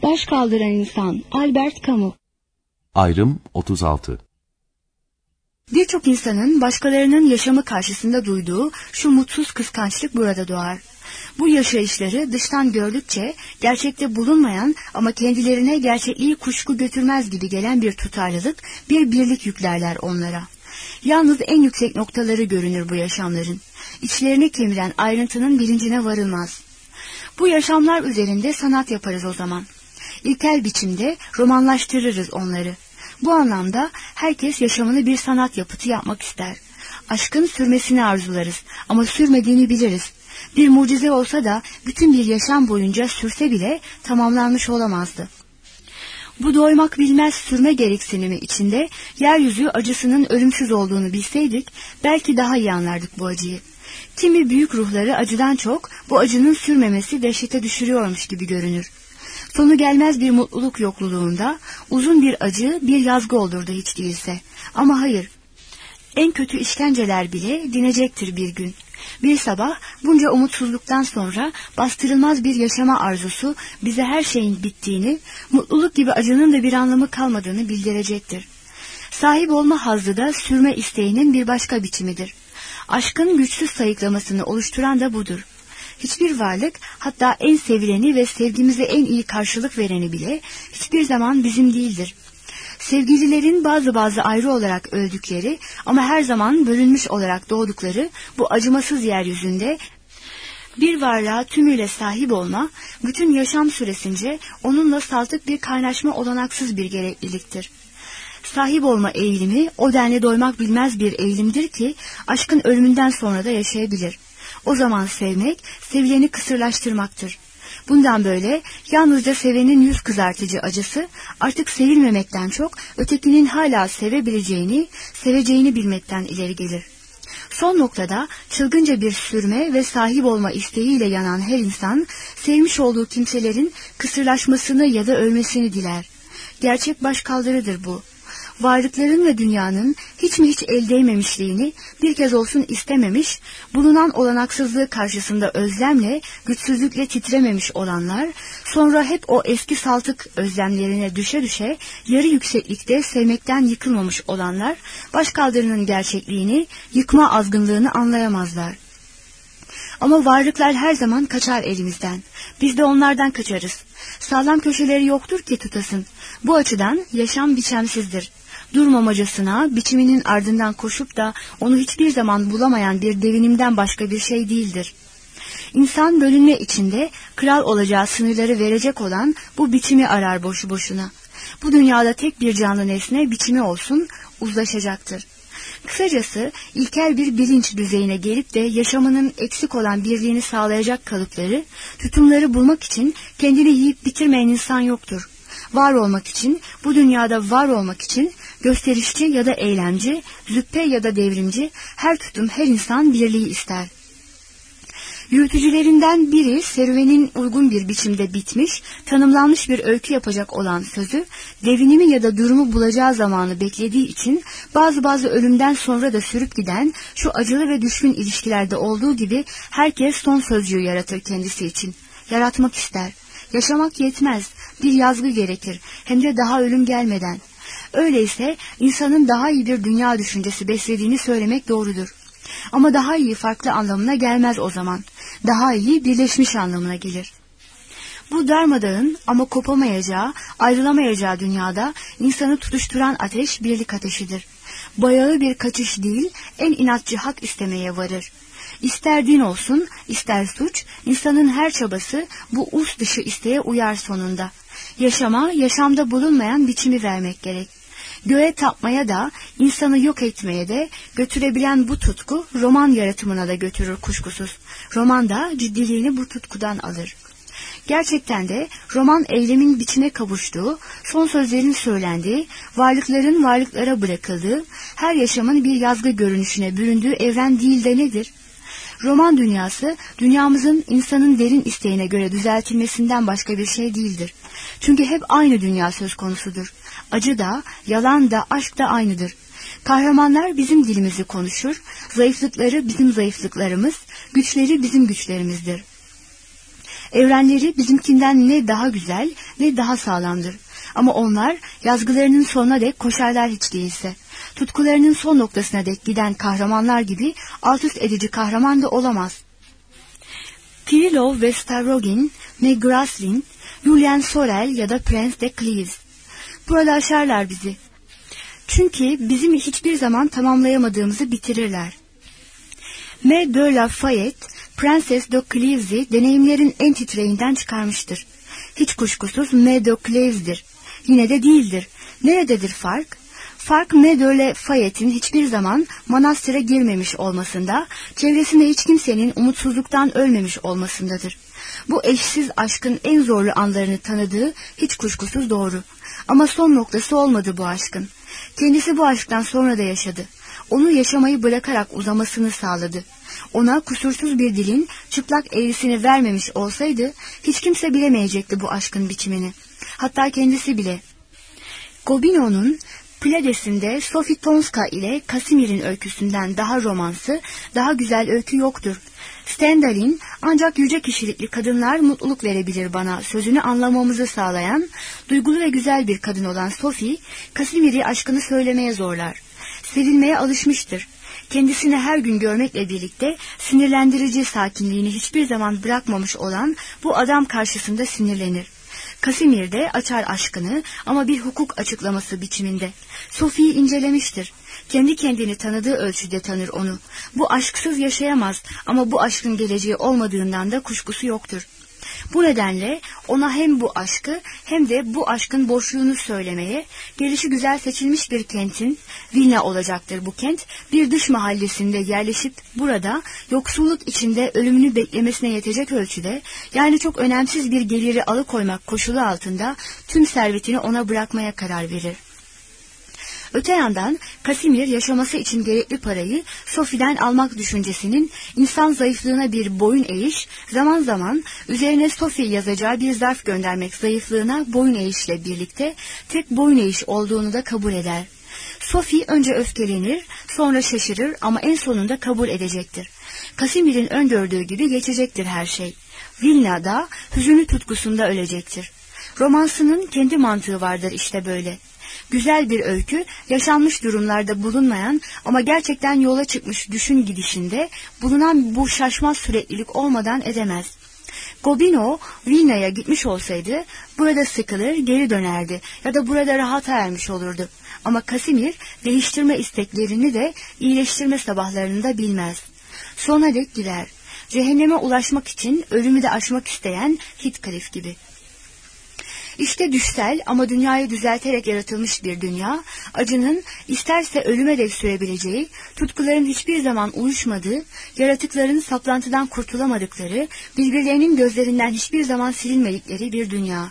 Baş kaldıran insan Albert Camus. Ayrım 36. Birçok insanın başkalarının yaşamı karşısında duyduğu şu mutsuz kıskançlık burada doğar. Bu yaşayışları dıştan gördükçe gerçekte bulunmayan ama kendilerine gerçekliği kuşku götürmez gibi gelen bir tutarlılık, bir birlik yüklerler onlara. Yalnız en yüksek noktaları görünür bu yaşamların. İçlerini kemiren ayrıntının bilincine varılmaz. Bu yaşamlar üzerinde sanat yaparız o zaman. İlkel biçimde romanlaştırırız onları. Bu anlamda herkes yaşamını bir sanat yapıtı yapmak ister. Aşkın sürmesini arzularız ama sürmediğini biliriz. Bir mucize olsa da bütün bir yaşam boyunca sürse bile tamamlanmış olamazdı. Bu doymak bilmez sürme gereksinimi içinde yeryüzü acısının ölümsüz olduğunu bilseydik belki daha iyi anlardık bu acıyı. Kimi büyük ruhları acıdan çok bu acının sürmemesi dehşete düşürüyormuş gibi görünür. Sonu gelmez bir mutluluk yokluluğunda uzun bir acı bir yazgı olurdu hiç değilse. Ama hayır, en kötü işkenceler bile dinecektir bir gün. Bir sabah bunca umutsuzluktan sonra bastırılmaz bir yaşama arzusu bize her şeyin bittiğini, mutluluk gibi acının da bir anlamı kalmadığını bildirecektir. Sahip olma hazzı da sürme isteğinin bir başka biçimidir. Aşkın güçsüz sayıklamasını oluşturan da budur. Hiçbir varlık, hatta en sevileni ve sevgimize en iyi karşılık vereni bile hiçbir zaman bizim değildir. Sevgililerin bazı ayrı olarak öldükleri ama her zaman bölünmüş olarak doğdukları bu acımasız yeryüzünde bir varlığa tümüyle sahip olma, bütün yaşam süresince onunla saltık bir kaynaşma olanaksız bir gerekliliktir. Sahip olma eğilimi o denli doymak bilmez bir eğilimdir ki aşkın ölümünden sonra da yaşayabilir. O zaman sevmek, sevileni kısırlaştırmaktır. Bundan böyle yalnızca sevenin yüz kızartıcı acısı artık sevilmemekten çok ötekinin hala sevebileceğini, seveceğini bilmekten ileri gelir. Son noktada çılgınca bir sürme ve sahip olma isteğiyle yanan her insan sevmiş olduğu kimselerin kısırlaşmasını ya da ölmesini diler. Gerçek başkaldırıdır bu. Varlıkların ve dünyanın hiç el değmemişliğini bir kez olsun istememiş, bulunan olanaksızlığı karşısında özlemle, güçsüzlükle titrememiş olanlar, sonra hep o eski saltık özlemlerine düşe yarı yükseklikte sevmekten yıkılmamış olanlar, başkaldırının gerçekliğini, yıkma azgınlığını anlayamazlar. Ama varlıklar her zaman kaçar elimizden. Biz de onlardan kaçarız. Sağlam köşeleri yoktur ki tutasın. Bu açıdan yaşam biçemsizdir. Durmamacasına, biçiminin ardından koşup da onu hiçbir zaman bulamayan bir devinimden başka bir şey değildir. İnsan bölünme içinde kral olacağı sınırları verecek olan bu biçimi arar boşu boşuna. Bu dünyada tek bir canlı nesne biçimi olsun, uzlaşacaktır. Kısacası ilkel bir bilinç düzeyine gelip de yaşamının eksik olan birliğini sağlayacak kalıpları, tutumları bulmak için kendini yiyip bitirmeyen insan yoktur. Var olmak için, bu dünyada var olmak için gösterişçi ya da eylemci, züppe ya da devrimci her tutum her insan birliği ister. Yürütücülerinden biri serüvenin uygun bir biçimde bitmiş, tanımlanmış bir öykü yapacak olan sözü, devinimi ya da durumu bulacağı zamanı beklediği için bazı ölümden sonra da sürüp giden şu acılı ve düşkün ilişkilerde olduğu gibi herkes son sözcüğü yaratır kendisi için. Yaratmak ister. Yaşamak yetmez. Bir yazgı gerekir. Hem de daha ölüm gelmeden. Öyleyse insanın daha iyi bir dünya düşüncesi beslediğini söylemek doğrudur. Ama daha iyi farklı anlamına gelmez o zaman. Daha iyi birleşmiş anlamına gelir. Bu darmadağın ama kopamayacağı, ayrılamayacağı dünyada insanı tutuşturan ateş birlik ateşidir. Bayağı bir kaçış değil, en inatçı hak istemeye varır. İster din olsun, ister suç, insanın her çabası bu us dışı isteğe uyar sonunda. Yaşama, yaşamda bulunmayan biçimi vermek gerek. Göğe tapmaya da, insanı yok etmeye de götürebilen bu tutku roman yaratımına da götürür kuşkusuz. Roman da ciddiliğini bu tutkudan alır. Gerçekten de roman eylemin biçime kavuştuğu, son sözlerin söylendiği, varlıkların varlıklara bırakıldığı, her yaşamın bir yazgı görünüşüne büründüğü evren değil de nedir? Roman dünyası, dünyamızın insanın derin isteğine göre düzeltilmesinden başka bir şey değildir. Çünkü hep aynı dünya söz konusudur. Acı da, yalan da, aşk da aynıdır. Kahramanlar bizim dilimizi konuşur, zayıflıkları bizim zayıflıklarımız, güçleri bizim güçlerimizdir. Evrenleri bizimkinden ne daha güzel, ne daha sağlamdır. Ama onlar yazgılarının sonuna dek koşarlar hiç değilse. Tutkularının son noktasına dek giden kahramanlar gibi alt üst edici kahraman da olamaz. Kirillov ve Stavrogin, Meg Graslin, Julian Sorel ya da Prince de Cleves. Burada aşarlar bizi. Çünkü bizim hiçbir zaman tamamlayamadığımızı bitirirler. M. de Lafayette, Princess de Cleves'i deneyimlerin en titreğinden çıkarmıştır. Hiç kuşkusuz M. de Cleves'dir. Yine de değildir. Nerededir fark? Fark M. de Lafayette'in hiçbir zaman manastıra girmemiş olmasında, çevresinde hiç kimsenin umutsuzluktan ölmemiş olmasındadır. Bu eşsiz aşkın en zorlu anlarını tanıdığı hiç kuşkusuz doğru. Ama son noktası olmadı bu aşkın. Kendisi bu aşktan sonra da yaşadı. Onu yaşamayı bırakarak uzamasını sağladı. Ona kusursuz bir dilin çıplak eğrisini vermemiş olsaydı hiç kimse bilemeyecekti bu aşkın biçimini. Hatta kendisi bile. Gobineau'nun Pleiades'inde Sophie Tonska ile Casimir'in öyküsünden daha romansı, daha güzel öykü yoktur. Stendhal'in ancak yüce kişilikli kadınlar mutluluk verebilir bana sözünü anlamamızı sağlayan, duygulu ve güzel bir kadın olan Sophie, Casimir'i aşkını söylemeye zorlar. Sevilmeye alışmıştır. Kendisini her gün görmekle birlikte sinirlendirici sakinliğini hiçbir zaman bırakmamış olan bu adam karşısında sinirlenir. Casimir de açar aşkını ama bir hukuk açıklaması biçiminde. Sophie'yi incelemiştir. Kendi kendini tanıdığı ölçüde tanır onu. Bu aşksız yaşayamaz ama bu aşkın geleceği olmadığından da kuşkusu yoktur. Bu nedenle ona hem bu aşkı hem de bu aşkın boşluğunu söylemeye, gelişi güzel seçilmiş bir kentin, Vilna olacaktır bu kent, bir dış mahallesinde yerleşip burada yoksulluk içinde ölümünü beklemesine yetecek ölçüde, yani çok önemsiz bir geliri alıkoymak koşulu altında tüm servetini ona bırakmaya karar verir. Öte yandan Casimir yaşaması için gerekli parayı Sophie'den almak düşüncesinin insan zayıflığına bir boyun eğiş, zaman zaman üzerine Sophie yazacağı bir zarf göndermek zayıflığına boyun eğişle birlikte tek boyun eğiş olduğunu da kabul eder. Sophie önce öfkelenir, sonra şaşırır ama en sonunda kabul edecektir. Casimir'in öngördüğü gibi geçecektir her şey. Vilna'da hüzünlü tutkusunda ölecektir. Romansının kendi mantığı vardır işte böyle. Güzel bir öykü, yaşanmış durumlarda bulunmayan ama gerçekten yola çıkmış düşün gidişinde bulunan bu şaşmaz süreklilik olmadan edemez. Gobineau, Vilna'ya gitmiş olsaydı burada sıkılır, geri dönerdi ya da burada rahata ermiş olurdu. Ama Casimir değiştirme isteklerini de iyileştirme sabahlarını da bilmez. Sona dek gider. Cehenneme ulaşmak için ölümü de aşmak isteyen Heathcliff gibi. İşte düşsel ama dünyayı düzelterek yaratılmış bir dünya, acının isterse ölüme dek sürebileceği, tutkuların hiçbir zaman uyuşmadığı, yaratıkların saplantıdan kurtulamadıkları, birbirlerinin gözlerinden hiçbir zaman silinmedikleri bir dünya.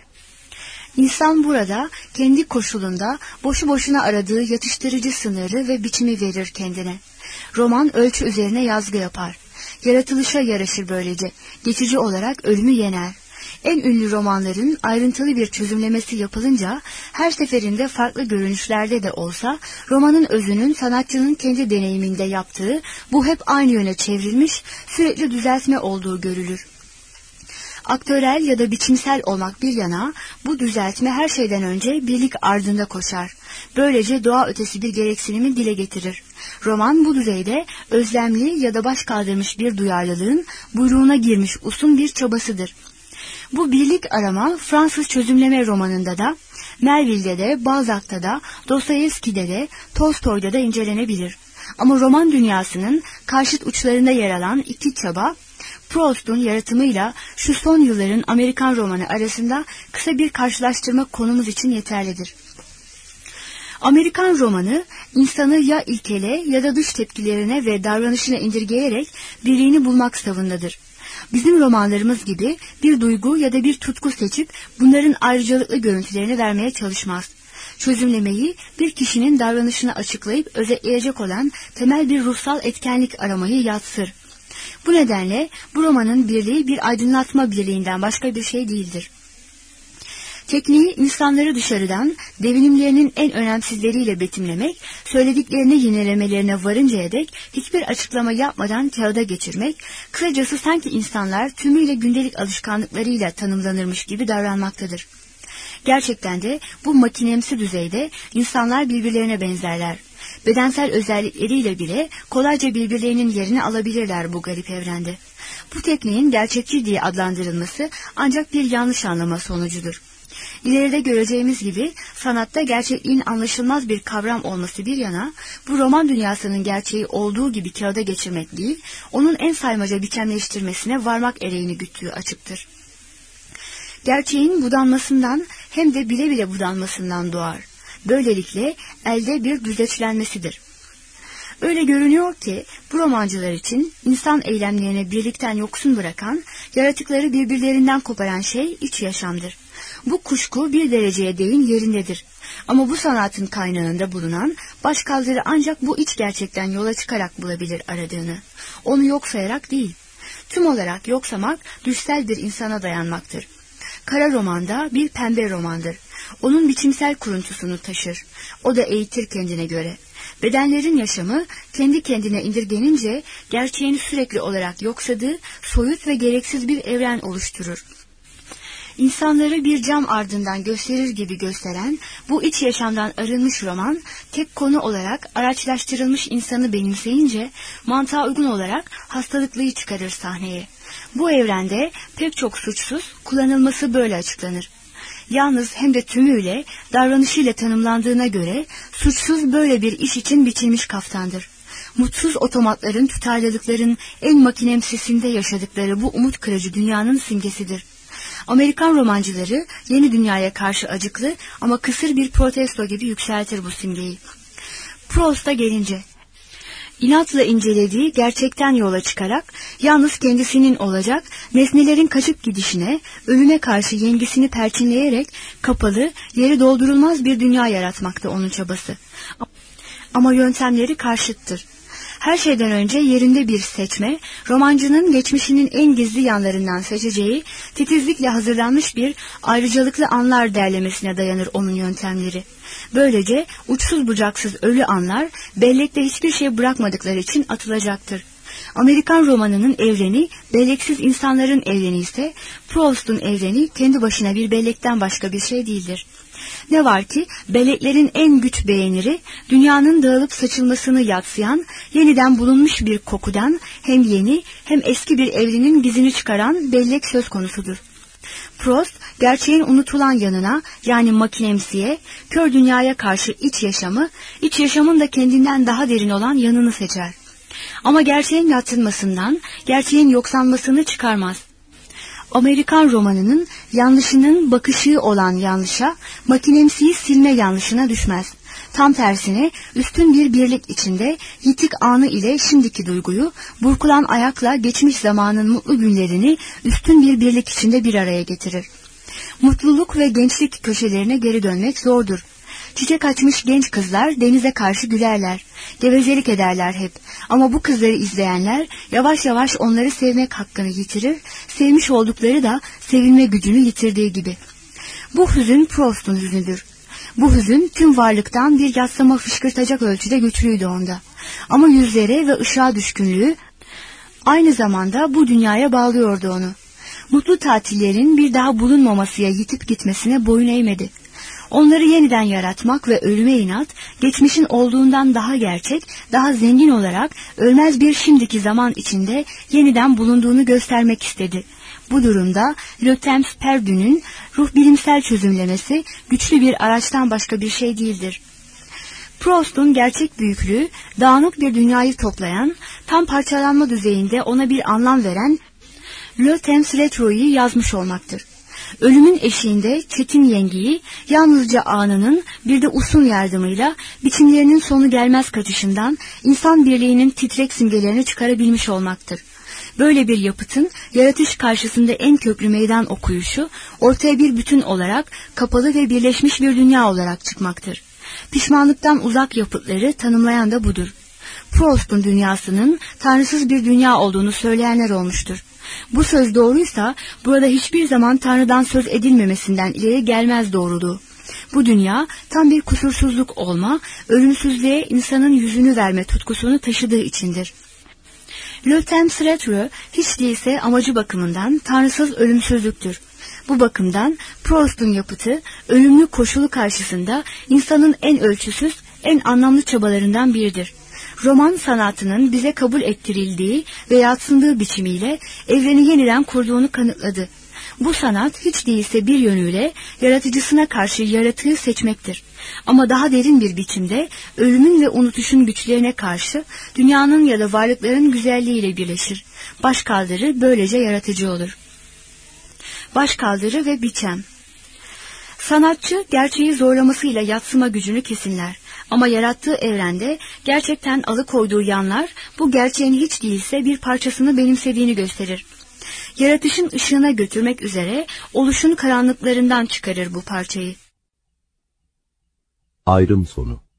İnsan burada kendi koşulunda boşu boşuna aradığı yatıştırıcı sınırı ve biçimi verir kendine. Roman ölçü üzerine yazgı yapar. Yaratılışa yaraşır böylece, geçici olarak ölümü yener. En ünlü romanların ayrıntılı bir çözümlemesi yapılınca her seferinde farklı görünüşlerde de olsa romanın özünün sanatçının kendi deneyiminde yaptığı bu hep aynı yöne çevrilmiş sürekli düzeltme olduğu görülür. Aktörel ya da biçimsel olmak bir yana bu düzeltme her şeyden önce birlik ardında koşar. Böylece doğa ötesi bir gereksinimi dile getirir. Roman bu düzeyde özlemli ya da baş kaldırmış bir duyarlılığın buyruğuna girmiş usun bir çabasıdır. Bu birlik arama Fransız çözümleme romanında da, Melville'de de, Balzac'ta da, Dostoyevski'de de, Tolstoy'da da incelenebilir. Ama roman dünyasının karşıt uçlarında yer alan iki çaba, Proust'un yaratımıyla şu son yılların Amerikan romanı arasında kısa bir karşılaştırma konumuz için yeterlidir. Amerikan romanı, insanı ya ilkele ya da dış tepkilerine ve davranışına indirgeyerek birliğini bulmak savındadır. Bizim romanlarımız gibi bir duygu ya da bir tutku seçip bunların ayrıcalıklı görüntülerini vermeye çalışmaz. Çözümlemeyi bir kişinin davranışını açıklayıp özetleyecek olan temel bir ruhsal etkenlik aramayı yatsır. Bu nedenle bu romanın birliği bir aydınlatma birliğinden başka bir şey değildir. Tekniği insanları dışarıdan devinimlerinin en önemsizleriyle betimlemek, söylediklerini yinelemelerine varıncaya dek hiçbir açıklama yapmadan kağıda geçirmek, kısacası sanki insanlar tümüyle gündelik alışkanlıklarıyla tanımlanırmış gibi davranmaktadır. Gerçekten de bu makinemsi düzeyde insanlar birbirlerine benzerler. Bedensel özellikleriyle bile kolayca birbirlerinin yerini alabilirler bu garip evrende. Bu tekniğin gerçekçi diye adlandırılması ancak bir yanlış anlama sonucudur. İleride göreceğimiz gibi sanatta gerçekliğin anlaşılmaz bir kavram olması bir yana, bu roman dünyasının gerçeği olduğu gibi kağıda geçirmek değil, onun en saymaca biçimleştirmesine varmak ereğini güttüğü açıktır. Gerçeğin budanmasından hem de bile bile budanmasından doğar. Böylelikle elde bir düzleşlenmesidir. Öyle görünüyor ki bu romancılar için insan eylemlerine birlikten yoksun bırakan, yaratıkları birbirlerinden koparan şey iç yaşamdır. Bu kuşku bir dereceye değin yerindedir. Ama bu sanatın kaynağında bulunan başkaldırı ancak bu iç gerçekten yola çıkarak bulabilir aradığını. Onu yok sayarak değil. Tüm olarak yoksamak düşsel bir insana dayanmaktır. Kara romanda bir pembe romandır. Onun biçimsel kuruntusunu taşır. O da eğitir kendine göre. Bedenlerin yaşamı kendi kendine indirgenince gerçeğini sürekli olarak yoksadığı soyut ve gereksiz bir evren oluşturur. İnsanları bir cam ardından gösterir gibi gösteren bu iç yaşamdan arınmış roman, tek konu olarak araçlaştırılmış insanı benimseyince mantığa uygun olarak hastalıklıyı çıkarır sahneye. Bu evrende pek çok suçsuz kullanılması böyle açıklanır. Yalnız hem de tümüyle davranışıyla tanımlandığına göre suçsuz böyle bir iş için biçilmiş kaftandır. Mutsuz otomatların tutarlılıkların en makinemsisinde yaşadıkları bu umut kırıcı dünyanın simgesidir. Amerikan romancıları yeni dünyaya karşı acıklı ama kısır bir protesto gibi yükseltir bu simgeyi. Proust'a gelince, inatla incelediği gerçekten yola çıkarak yalnız kendisinin olacak nesnelerin kaçıp gidişine, ölüme karşı yengisini perçinleyerek kapalı, yeri doldurulmaz bir dünya yaratmakta onun çabası. Ama yöntemleri karşıttır. Her şeyden önce yerinde bir seçme, romancının geçmişinin en gizli yanlarından seçeceği, titizlikle hazırlanmış bir ayrıcalıklı anlar derlemesine dayanır onun yöntemleri. Böylece uçsuz bucaksız ölü anlar, bellekte hiçbir şey bırakmadıkları için atılacaktır. Amerikan romanının evreni, belleksiz insanların evreni ise, Proust'un evreni kendi başına bir bellekten başka bir şey değildir. Ne var ki belleklerin en güç beğeniri, dünyanın dağılıp saçılmasını yadsıyan, yeniden bulunmuş bir kokudan hem yeni hem eski bir evrenin gizini çıkaran bellek söz konusudur. Proust, gerçeğin unutulan yanına, yani makinemsiye, kör dünyaya karşı iç yaşamın da kendinden daha derin olan yanını seçer. Ama gerçeğin yadsınmasından, gerçeğin yoksanmasını çıkarmaz. Amerikan romanının yanlışının bakışı olan yanlışa, makinemsiyi silme yanlışına düşmez. Tam tersine üstün bir birlik içinde yitik anı ile şimdiki duyguyu, burkulan ayakla geçmiş zamanın mutlu günlerini üstün bir birlik içinde bir araya getirir. Mutluluk ve gençlik köşelerine geri dönmek zordur. Çiçek açmış genç kızlar denize karşı gülerler, gevezelik ederler hep. Ama bu kızları izleyenler yavaş yavaş onları sevmek hakkını yitirir, sevmiş oldukları da sevilme gücünü yitirdiği gibi. Bu hüzün Proust'un hüznüdür. Bu hüzün tüm varlıktan bir yadsıma fışkırtacak ölçüde güçlüydü onda. Ama yüzlere ve ışığa düşkünlüğü aynı zamanda bu dünyaya bağlıyordu onu. Mutlu tatillerin bir daha bulunmamasıya yitip gitmesine boyun eğmedi. Onları yeniden yaratmak ve ölüme inat, geçmişin olduğundan daha gerçek, daha zengin olarak ölmez bir şimdiki zaman içinde yeniden bulunduğunu göstermek istedi. Bu durumda Le Temps Perdu'nun ruh bilimsel çözümlemesi güçlü bir araçtan başka bir şey değildir. Proust'un gerçek büyüklüğü, dağınık bir dünyayı toplayan, tam parçalanma düzeyinde ona bir anlam veren Le Temps Retro'yu yazmış olmaktır. Ölümün eşiğinde çetin yengiyi yalnızca anının bir de usun yardımıyla biçimlerinin sonu gelmez kaçışından insan birliğinin titrek simgelerini çıkarabilmiş olmaktır. Böyle bir yapıtın yaratış karşısında en köklü meydan okuyuşu ortaya bir bütün olarak kapalı ve birleşmiş bir dünya olarak çıkmaktır. Pişmanlıktan uzak yapıtları tanımlayan da budur. Proust'un dünyasının tanrısız bir dünya olduğunu söyleyenler olmuştur. Bu söz doğruysa burada hiçbir zaman Tanrı'dan söz edilmemesinden ileri gelmez doğruluğu. Bu dünya tam bir kusursuzluk olma, ölümsüzlüğe insanın yüzünü verme tutkusunu taşıdığı içindir. Le Temps Retro hiç değilse amacı bakımından tanrısız ölümsüzlüktür. Bu bakımdan Proust'un yapıtı ölümlü koşulu karşısında insanın en ölçüsüz, en anlamlı çabalarından biridir. Roman sanatının bize kabul ettirildiği ve yadsındığı biçimiyle evreni yeniden kurduğunu kanıtladı. Bu sanat hiç değilse bir yönüyle yaratıcısına karşı yaratığı seçmektir. Ama daha derin bir biçimde ölümün ve unutuşun güçlerine karşı dünyanın ya da varlıkların güzelliğiyle birleşir. Başkaldırı böylece yaratıcı olur. Başkaldırı ve biçem. Sanatçı gerçeği zorlamasıyla yadsıma gücünü kesinler. Ama yarattığı evrende gerçekten alıkoyduğu yanlar bu gerçeğin hiç değilse bir parçasını benimsediğini gösterir. Yaratışın ışığına götürmek üzere oluşun karanlıklarından çıkarır bu parçayı. Ayrım sonu.